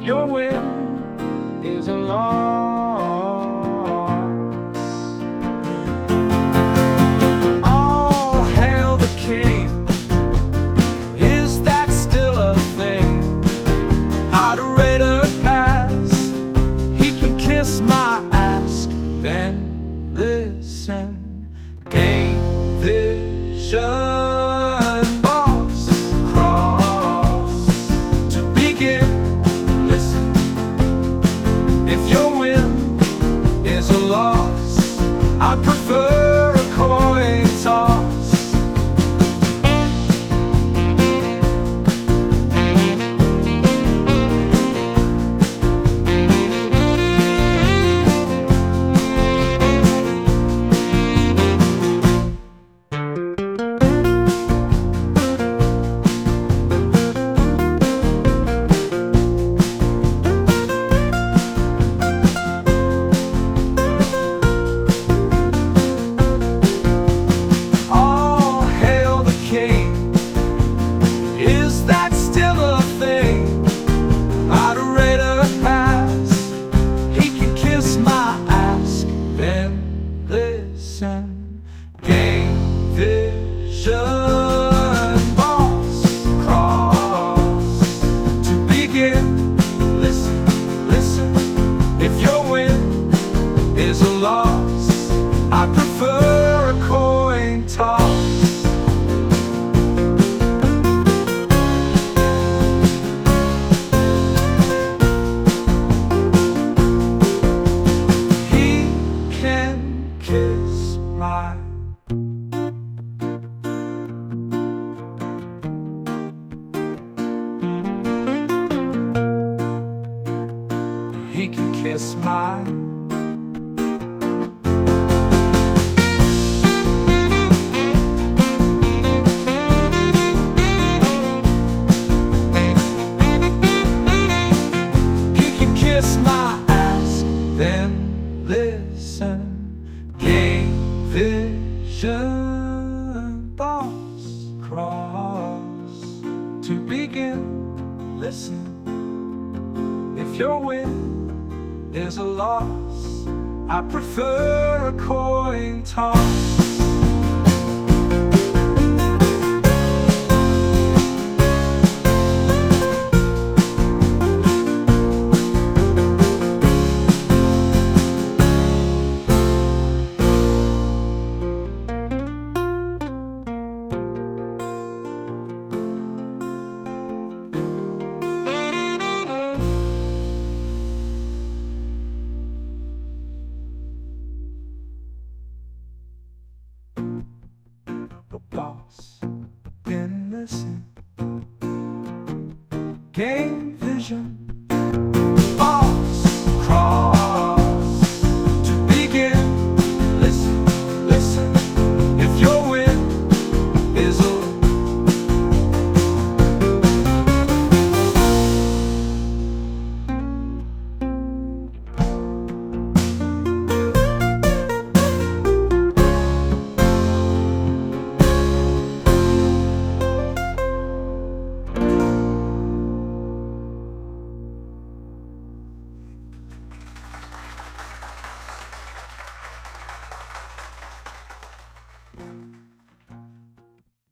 your win is a loss. All hail the king. Is that still a thing? Moderator pass. He can kiss my ass. Then listen. Gain vision. Boss cross. To begin. Listen. If your win is a loss, I prefer a coin toss. Gain vision, boss cross. To begin, listen, listen. If your win is a loss, I prefer a coin toss. He can kiss my ass. Then listen. Gain vision, boss cross. To begin, listen. If your win is a loss, I prefer a coin toss. Boss, then listen. Gain